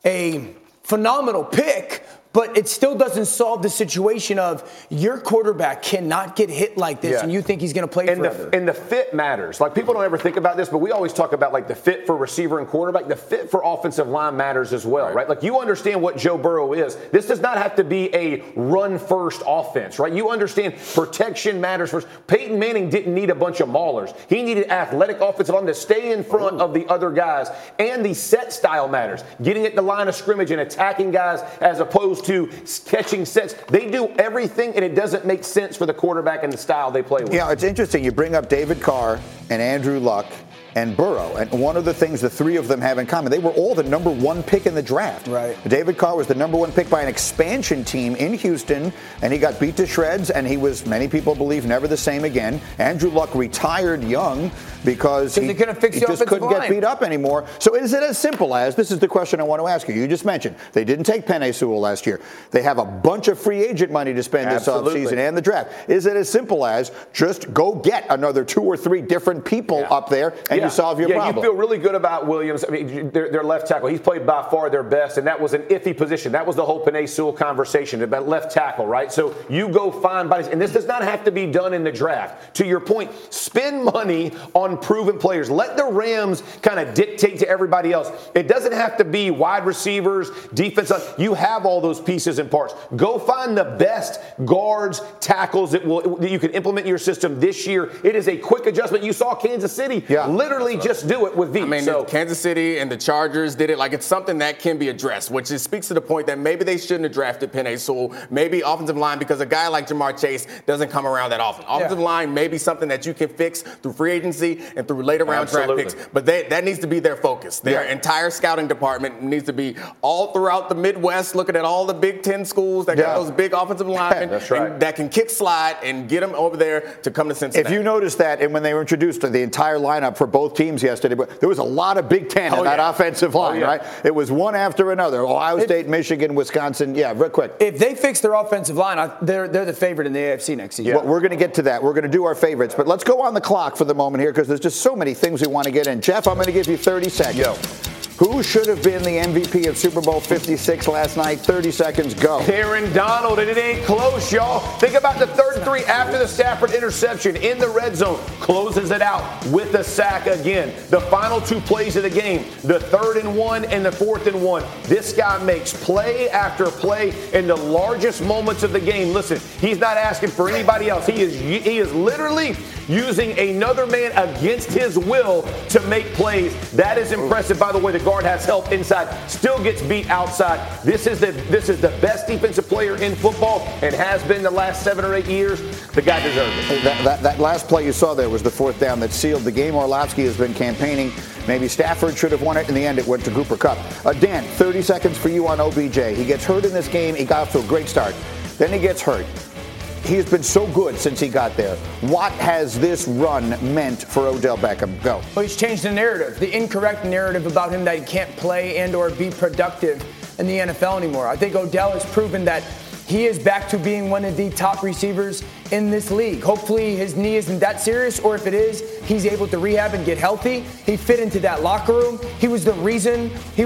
a phenomenal pick, but it still doesn't solve the situation of your quarterback cannot get hit like this, and you think he's going to play forever. And the fit matters. Like, people don't ever think about this, but we always talk about, like, the fit for receiver and quarterback. The fit for offensive line matters as well, right? Like, you understand what Joe Burrow is. This does not have to be a run-first offense, right? You understand protection matters first. Peyton Manning didn't need a bunch of maulers. He needed athletic offensive linemen to stay in front of the other guys. And the set style matters. Getting at the line of scrimmage and attacking guys as opposed to catching sets. They do everything, and it doesn't make sense for the quarterback and the style they play with. Yeah, it's interesting. You bring up David Carr and Andrew Luck and Burrow, and one of the things the three of them have in common, they were all the number 1 pick in the draft. Right. David Carr was the number 1 pick by an expansion team in Houston, and he got beat to shreds, and he was, many people believe, never the same again. Andrew Luck retired young because he just couldn't get beat up anymore. So is it as simple as, this is the question I want to ask you. You just mentioned they didn't take Penei Sewell last year. They have a bunch of free agent money to spend this offseason and the draft. Is it as simple as just go get another 2 or 3 different people up there and you solve your problem? You feel really good about Williams. I mean, their left tackle. He's played by far their best, and that was an iffy position. That was the whole Penei Sewell conversation about left tackle, right? So you go find bodies, and this does not have to be done in the draft. To your point, spend money on proven players. Let the Rams kind of dictate to everybody else. It doesn't have to be wide receivers, defense. You have all those pieces and parts. Go find the best guards, tackles that you can implement in your system this year. It is a quick adjustment. You saw Kansas City literally just do it with Veach. I mean, Kansas City and the Chargers did it. Like, it's something that can be addressed, which just speaks to the point that maybe they shouldn't have drafted Penei Sewell, maybe offensive line, because a guy like Jamar Chase doesn't come around that often. Offensive line may be something that you can fix through free agency and through later round draft picks, but that needs to be their focus. Their entire scouting department needs to be all throughout the Midwest, looking at all the Big Ten schools that got those big offensive linemen that can kick slide and get them over there to come to Cincinnati. If you noticed that, and when they were introduced to the entire lineup for both teams yesterday, there was a lot of Big Ten in that offensive line, right? It was one after another. Ohio State, Michigan, Wisconsin. Yeah, real quick. If they fix their offensive line, they're the favorite in the AFC next season. Well, we're going to get to that. We're going to do our favorites, but let's go on the clock for the moment here because there's just so many things we want to get in. Jeff, I'm going to give you 30 seconds. Who should have been the MVP of Super Bowl 56 last night? 30 seconds, go. Aaron Donald, and it ain't close, y'all. Think about the 3rd and 3 after the Stafford interception in the red zone. Closes it out with a sack again. The final 2 plays of the game, the 3rd and 1 and the 4th and 1. This guy makes play after play in the largest moments of the game. Listen, he's not asking for anybody else. He is literally using another man against his will to make plays. That is impressive. By the way, the guard has help inside, still gets beat outside. This is the best defensive player in football and has been the last 7 or 8 years. The guy deserves it. That last play you saw there was the 4th down that sealed the game. Orlovsky has been campaigning. Maybe Stafford should have won it. In the end, it went to Cooper Kupp. Dan, 30 seconds for you on OBJ. He gets hurt in this game. He got off to a great start. Then he gets hurt. He has been so good since he got there. What has this run meant for Odell Beckham? Go. Well, he's changed the narrative, the incorrect narrative about him that he can't play and or be productive in the NFL anymore. I think Odell has proven that he is back to being one of the top receivers in this league. Hopefully his knee isn't that serious, or if it is, he's able to rehab and get healthy. He fit into that locker room. He was a reason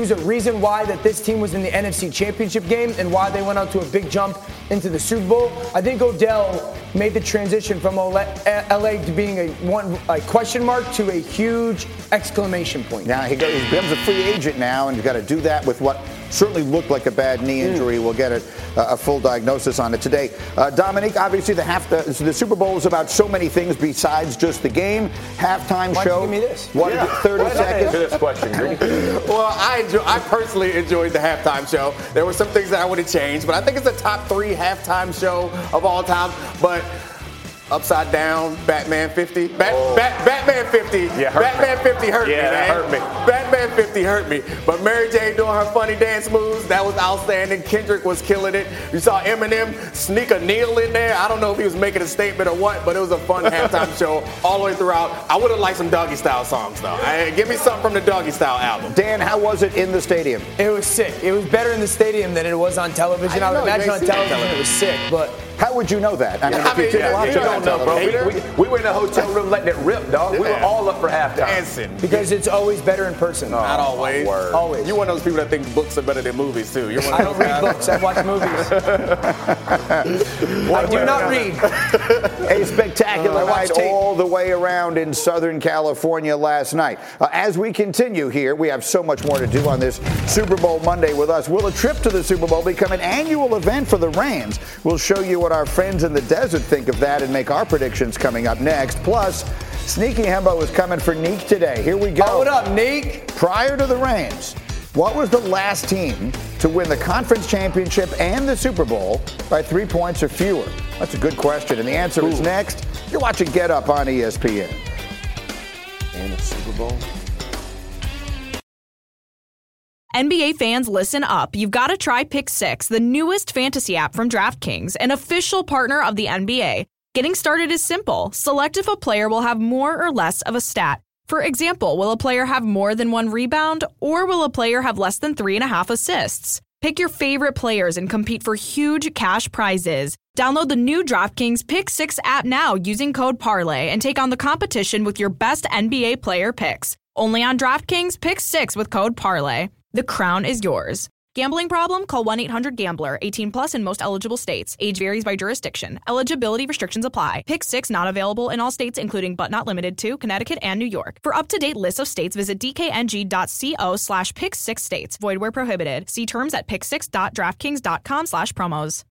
why that this team was in the NFC Championship game and why they went on to a big jump into the Super Bowl. I think Odell made the transition from LA to being a question mark to a huge exclamation point. Now he becomes a free agent now, and he's got to do that with what certainly looked like a bad knee injury. We'll get a full diagnosis on it today. Dominique, obviously the Super Bowl is about so many things besides just the game. Halftime show. Why don't you give me this? 30 seconds. To this question, Well, I personally enjoyed the halftime show. There were some things that I would have changed, but I think it's the top 3 halftime show of all time. But Upside Down, Batman 50. Batman 50. Yeah, Batman 50 hurt me, man. That hurt me. Batman 50 hurt me. But Mary J doing her funny dance moves, that was outstanding. Kendrick was killing it. You saw Eminem sneak a kneel in there. I don't know if he was making a statement or what, but it was a fun halftime show all the way throughout. I would have liked some Doggy Style songs, though. Give me something from the Doggy Style album. Dan, how was it in the stadium? It was sick. It was better in the stadium than it was on television. I would imagine on television it was sick, but how would you know that? I mean, if you didn't watch it on know, bro. We were in the hotel room letting it rip, dog. We were all up for halftime. Dancing. Because it's always better in person. Not always. Always. You're one of those people that think books are better than movies, too. You're one I don't read books. I watch movies. I do not read. A spectacular night all the way around in Southern California last night. As we continue here, we have so much more to do on this Super Bowl Monday with us. Will a trip to the Super Bowl become an annual event for the Rams? We'll show you what our friends in the desert think of that and make our predictions coming up next. Plus, Sneaky Hembo is coming for Neek today. Here we go. Oh, what up, Neek? Prior to the Rams, what was the last team to win the conference championship and the Super Bowl by 3 points or fewer? That's a good question, and the answer is next. You're watching Get Up on ESPN. And the Super Bowl. NBA fans, listen up. You've got to try Pick 6, the newest fantasy app from DraftKings, an official partner of the NBA. Getting started is simple. Select if a player will have more or less of a stat. For example, will a player have more than 1 rebound, or will a player have less than 3.5 assists? Pick your favorite players and compete for huge cash prizes. Download the new DraftKings Pick 6 app now using code PARLAY and take on the competition with your best NBA player picks. Only on DraftKings Pick 6 with code PARLAY. The crown is yours. Gambling problem? Call 1-800-GAMBLER. 18 plus in most eligible states. Age varies by jurisdiction. Eligibility restrictions apply. Pick 6 not available in all states, including but not limited to Connecticut and New York. For up-to-date lists of states, visit dkng.co/pick6states. Void where prohibited. See terms at pick6.draftkings.com/promos.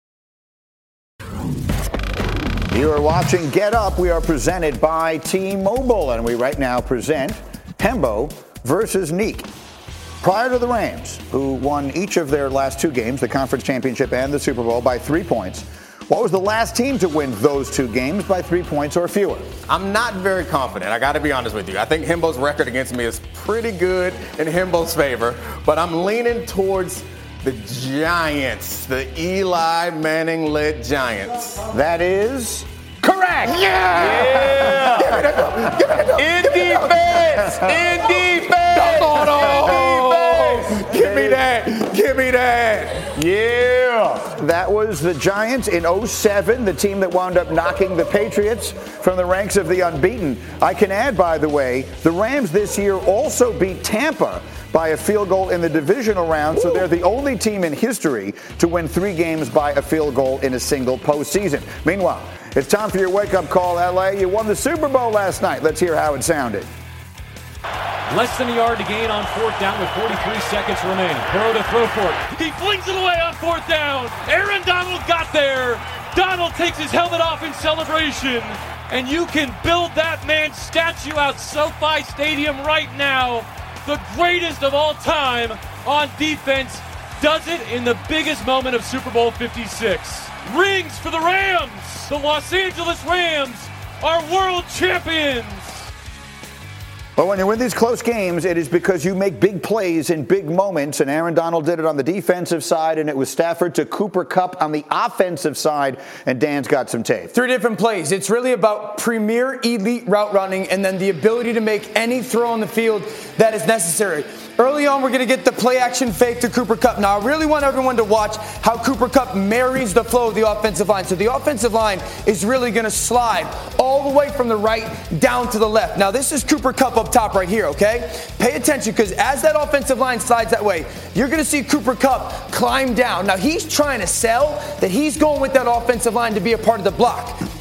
You are watching Get Up. We are presented by T-Mobile, and we right now present Hembo versus Neek. Prior to the Rams, who won each of their last 2 games, the conference championship and the Super Bowl, by 3 points, what was the last team to win those 2 games by 3 points or fewer? I'm not very confident. I got to be honest with you. I think Hembo's record against me is pretty good in Hembo's favor, but I'm leaning towards the Giants, the Eli Manning-led Giants. That is correct. Yeah! Give me that. In defense! In defense! Give me that. Give me that. Yeah. That was the Giants in 2007, the team that wound up knocking the Patriots from the ranks of the unbeaten. I can add, by the way, the Rams this year also beat Tampa by a field goal in the divisional round, so they're the only team in history to win 3 games by a field goal in a single postseason. Meanwhile, it's time for your wake-up call, LA. You won the Super Bowl last night. Let's hear how it sounded. Less than a yard to gain on 4th down with 43 seconds remaining. Burrow to throw for it. He flings it away on 4th down. Aaron Donald got there. Donald takes his helmet off in celebration. And you can build that man's statue out SoFi Stadium right now. The greatest of all time on defense does it in the biggest moment of Super Bowl 56. Rings for the Rams. The Los Angeles Rams are world champions. But when you win these close games, it is because you make big plays in big moments, and Aaron Donald did it on the defensive side, and it was Stafford to Cooper Kupp on the offensive side, and Dan's got some tape. 3 different plays. It's really about premier elite route running and then the ability to make any throw on the field that is necessary. Early on, we're going to get the play-action fake to Cooper Kupp. Now, I really want everyone to watch how Cooper Kupp marries the flow of the offensive line. So the offensive line is really going to slide all the way from the right down to the left. Now, this is Cooper Kupp up top right here, okay? Pay attention, because as that offensive line slides that way, you're going to see Cooper Kupp climb down. Now, he's trying to sell that he's going with that offensive line to be a part of the block.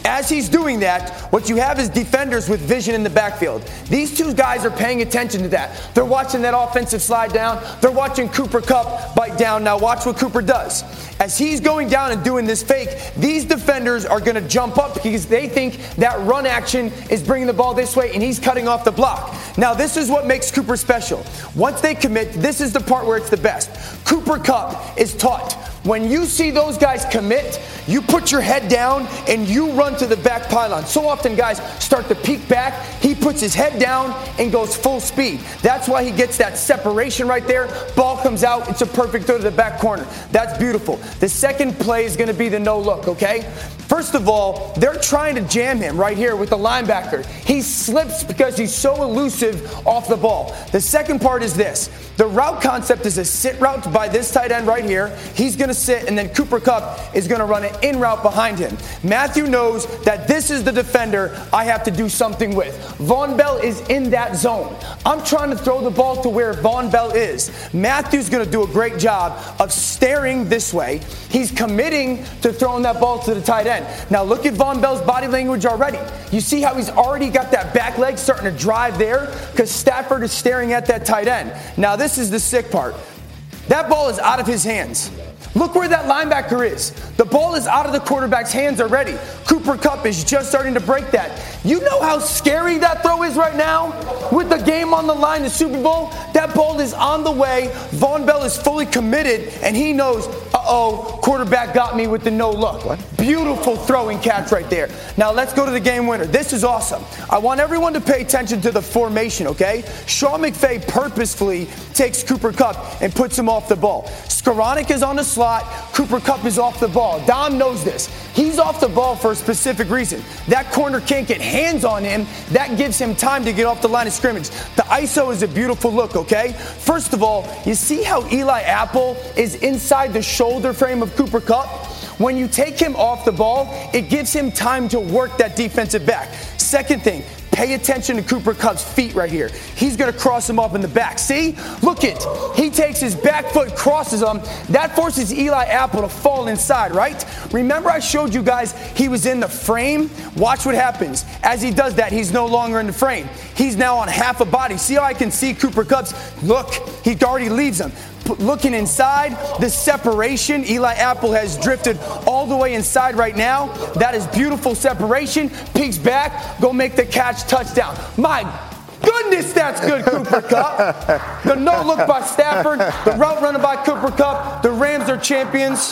As he's doing that, what you have is defenders with vision in the backfield. These two guys are paying attention to that. They're watching that offensive slide down. They're watching Cooper Kupp bite down. Now watch what Cooper does. As he's going down and doing this fake, these defenders are going to jump up because they think that run action is bringing the ball this way and he's cutting off the block. Now this is what makes Cooper special. Once they commit, this is the part where it's the best. Cooper Kupp is taught. When you see those guys commit, you put your head down and you run to the back pylon. So often guys start to peek back. He puts his head down and goes full speed. That's why he gets that separation right there. Ball comes out. It's a perfect throw to the back corner. That's beautiful. The second play is going to be the no look, okay? First of all, they're trying to jam him right here with the linebacker. He slips because he's so elusive off the ball. The second part is this. The route concept is a sit route by this tight end right here. He's going to sit, and then Cooper Kupp is going to run an in route behind him. Matthew knows that this is the defender I have to do something with. Vonn Bell is in that zone. I'm trying to throw the ball to where Vonn Bell is. Matthew's going to do a great job of staring this way. He's committing to throwing that ball to the tight end. Now look at Vonn Bell's body language already. You see how he's already got that back leg starting to drive there because Stafford is staring at that tight end. Now this is the sick part. That ball is out of his hands. Look where that linebacker is. The ball is out of the quarterback's hands already. Cooper Kupp is just starting to break that. You know how scary that throw is right now? With the game on the line, the Super Bowl, that ball is on the way. Vonn Bell is fully committed, and he knows, quarterback got me with the no look. What? Beautiful throwing catch right there. Now let's go to the game winner. This is awesome. I want everyone to pay attention to the formation, okay? Sean McVay purposefully takes Cooper Kupp and puts him off the ball. Skoranek is on the slot. Cooper Kupp is off the ball. Dom knows this. He's off the ball for a specific reason. That corner can't get hands on him. That gives him time to get off the line of scrimmage. The ISO is a beautiful look, okay? First of all, you see how Eli Apple is inside the shoulder frame of Cooper Kupp? When you take him off the ball, it gives him time to work that defensive back. Second thing, pay attention to Cooper Kupp's feet right here. He's going to cross him up in the back. See? Look it. He takes his back foot, crosses him. That forces Eli Apple to fall inside, right? Remember I showed you guys he was in the frame? Watch what happens. As he does that, he's no longer in the frame. He's now on half a body. See how I can see Cooper Kupp's? Look, he already leaves him. Looking inside, the separation, Eli Apple has drifted all the way inside right now. That is beautiful separation. Peeks back, go make the catch, touchdown. My goodness, that's good, Cooper Kupp. The no look by Stafford, the route runner by Cooper Kupp. The Rams are champions.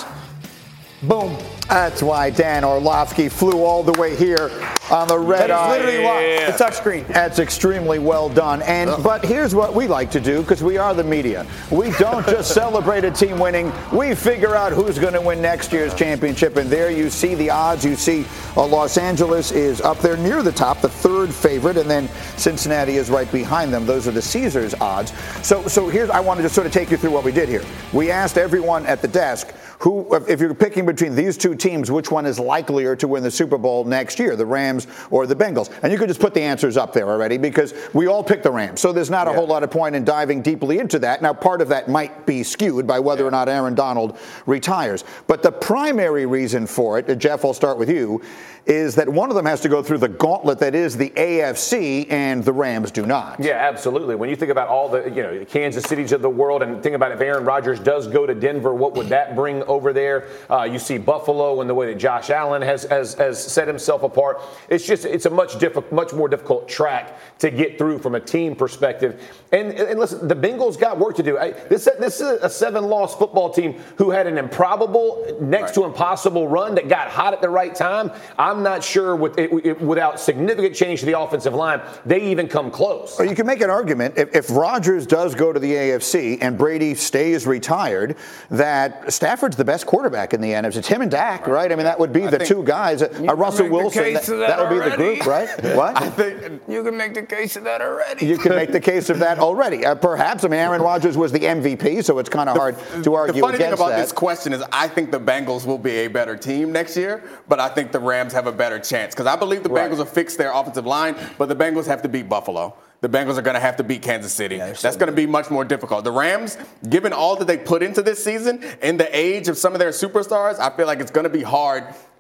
Boom. That's why Dan Orlovsky flew all the way here on the red eye. Literally why. The touchscreen. That's extremely well done. But here's what we like to do, because we are the media. We don't just celebrate a team winning. We figure out who's going to win next year's championship. And there you see the odds. You see Los Angeles is up there near the top, the third favorite, and then Cincinnati is right behind them. Those are the Caesars odds. So here's, I want to just sort of take you through what we did here. We asked everyone at the desk, who, if you're picking between these two teams, which one is likelier to win the Super Bowl next year, the Rams or the Bengals? And you could just put the answers up there already, because we all picked the Rams. So there's not a whole lot of point in diving deeply into that. Now, part of that might be skewed by whether or not Aaron Donald retires. But the primary reason for it, Jeff, I'll start with you, is that one of them has to go through the gauntlet that is the AFC, and the Rams do not. Yeah, absolutely. When you think about all the Kansas Cities of the world, and think about if Aaron Rodgers does go to Denver, what would that bring over there? You see Buffalo and the way that Josh Allen has set himself apart. It's a much more difficult track to get through from a team perspective. And listen, the Bengals got work to do. This is a 7-loss football team who had an improbable, next to impossible run that got hot at the right time. I'm not sure without significant change to the offensive line, they even come close. Or you can make an argument, if Rodgers does go to the AFC and Brady stays retired, that Stafford's the best quarterback in the NFC. It's him and Dak, right? I mean, that would be the two guys. Russell Wilson, that would be the group, right? What? I think you can make the case of that already. You can make the case of that already. Perhaps. I mean, Aaron Rodgers was the MVP, so it's kind of hard to argue against that. The funny thing about this question is I think the Bengals will be a better team next year, but I think the Rams have a better chance, because I believe the Bengals will fix their offensive line, but the Bengals have to beat Buffalo. The Bengals are going to have to beat Kansas City. That's going to be much more difficult. The Rams, given all that they put into this season and the age of some of their superstars, I feel like it's going to be hard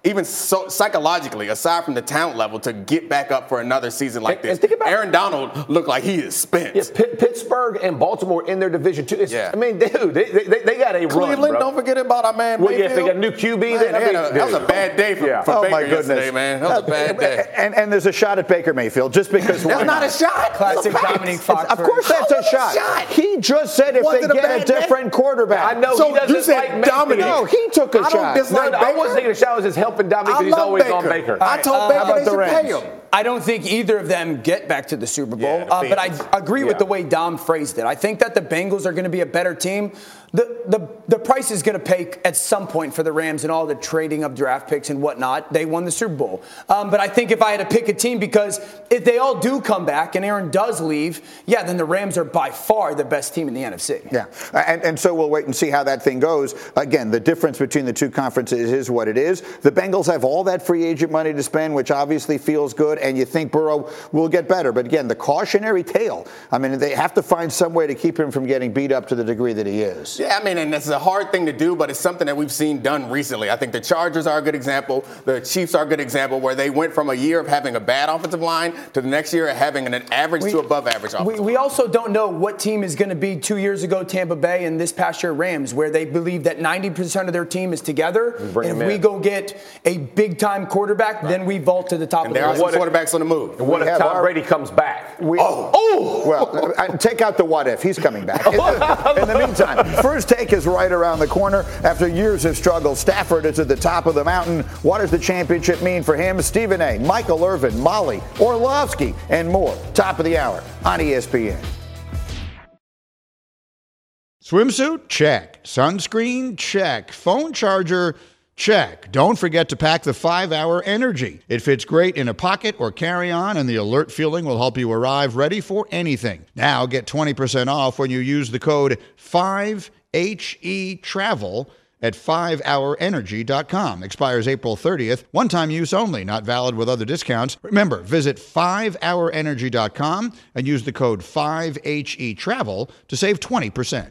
even so psychologically, aside from the talent level, to get back up for another season like this. Aaron Donald looked like he is spent. Yeah, Pittsburgh and Baltimore in their division too. I mean, dude, they got a Cleveland, run, bro. don't forget about our man Well, Mayfield. yeah, they got a new QB. That was a bad day for Baker yesterday, man. That was a bad day. And there's a shot at Baker Mayfield just because. That's not a shot. Classic Dominique Fox. Of course, that's a shot. He just said if they get a different quarterback. I know So he doesn't you said like Dominic. No, he took a shot. I don't dislike Baker. I wasn't taking a shot. I was just helping Dominic because he's always on Baker. I told Baker they should pay him. I don't think either of them get back to the Super Bowl, but I agree with the way Dom phrased it. I think that the Bengals are going to be a better team. The price is going to pay at some point for the Rams and all the trading of draft picks and whatnot. They won the Super Bowl. But I think if I had to pick a team, because if they all do come back and Aaron does leave, then the Rams are by far the best team in the NFC. Yeah, and so we'll wait and see how that thing goes. Again, the difference between the two conferences is what it is. The Bengals have all that free agent money to spend, which obviously feels good, and you think Burrow will get better. But again, the cautionary tale, I mean, they have to find some way to keep him from getting beat up to the degree that he is. Yeah, I mean, and it's a hard thing to do, but it's something that we've seen done recently. I think the Chargers are a good example. The Chiefs are a good example, where they went from a year of having a bad offensive line to the next year of having an average to above average offensive line. We also don't know what team is going to be 2 years ago, Tampa Bay, and this past year, Rams, where they believe that 90% of their team is together. And if we go get a big-time quarterback, then we vault to the top of the list. And there are some quarterbacks on the move. What if Tom Brady comes back? Well, take out the what if. He's coming back. In the meantime, First Take is right around the corner. After years of struggle, Stafford is at the top of the mountain. What does the championship mean for him? Stephen A., Michael Irvin, Molly Orlovsky, and more. Top of the hour on ESPN. Swimsuit? Check. Sunscreen? Check. Phone charger? Check. Don't forget to pack the 5-Hour Energy. It fits great in a pocket or carry-on, and the alert feeling will help you arrive ready for anything. Now get 20% off when you use the code 5HETRAVEL at 5hourenergy.com. Expires April 30th. One-time use only. Not valid with other discounts. Remember, visit 5hourenergy.com and use the code 5HETRAVEL to save 20%.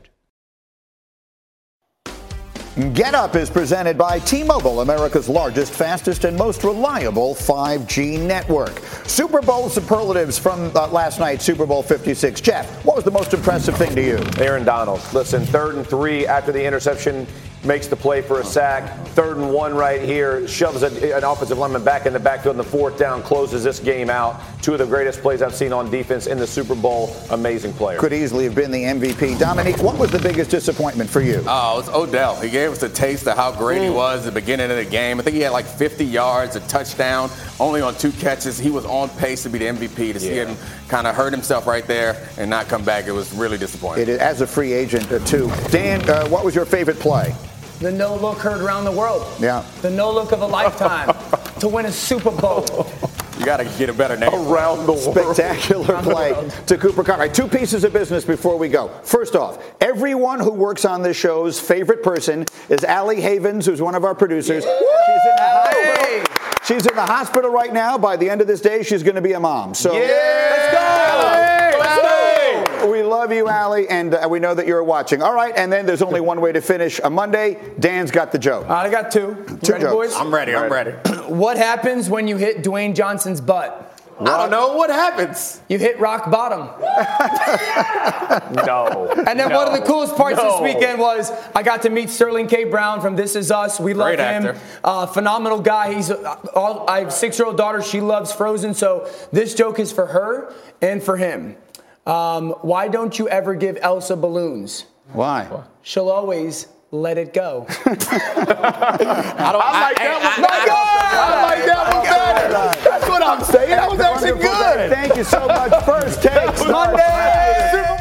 Get Up is presented by T-Mobile, America's largest, fastest, and most reliable 5G network. Super Bowl superlatives from last night, Super Bowl 56. Jeff, what was the most impressive thing to you? Aaron Donald. Listen, 3rd and 3 after the interception, makes the play for a sack. 3rd and 1 right here, shoves an offensive lineman back in the backfield, and the 4th down closes this game out. 2 of the greatest plays I've seen on defense in the Super Bowl. Amazing player. Could easily have been the MVP. Dominique, what was the biggest disappointment for you? Oh, it's Odell. He gave us a taste of how great he was at the beginning of the game. I think he had like 50 yards, a touchdown, only on 2 catches. He was on pace to be the MVP. To see him kind of hurt himself right there and not come back, it was really disappointing. It is, as a free agent, too. Dan, what was your favorite play? The no look heard around the world. Yeah. The no look of a lifetime to win a Super Bowl. You got to get a better name. Around the world. Spectacular play to Cooper Kupp. All right, 2 pieces of business before we go. First off, everyone who works on this show's favorite person is Allie Havens, who's one of our producers. She's in the hospital. She's in the hospital right now. By the end of this day, she's going to be a mom. So let's go. We love you, Allie, and we know that you're watching. All right, and then there's only one way to finish a Monday. Dan's got the joke. I got 2. Ready, boys? I'm ready. What happens when you hit Dwayne Johnson's butt? I don't know. What happens? You hit rock bottom. No. And then one of the coolest parts this weekend was I got to meet Sterling K. Brown from This Is Us. We love him. Phenomenal guy. I have a 6-year-old daughter. She loves Frozen. So this joke is for her and for him. Why don't you ever give Elsa balloons? Why? She'll always let it go. I like that one better. That's what I'm saying. That was actually good. Thank you so much. First Takes Monday.